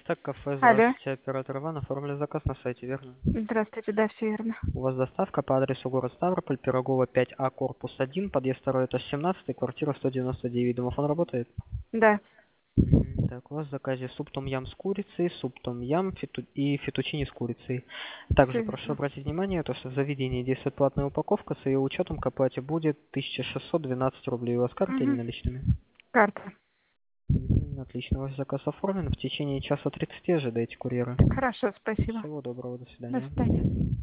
Так, кафе, Алло. здравствуйте, оператор Иван, оформили заказ на сайте, верно? Здравствуйте, да, все верно. У вас доставка по адресу город Ставрополь, Пирогова 5А, корпус 1, подъезд 2, этаж 17, квартира 199. Домофон работает? Да. Так, у вас в заказе суп том-ям с курицей, суп том-ям и фетучини с курицей. Также Все прошу верно. обратить внимание, то, что в заведении действует платная упаковка, с ее учетом к оплате будет 1612 рублей. У вас карта или Угу. наличными? Карта. Отлично, ваш заказ оформлен. В течение часа 30 ожидайте курьера. Хорошо, спасибо. Всего доброго, до До свидания. свидания.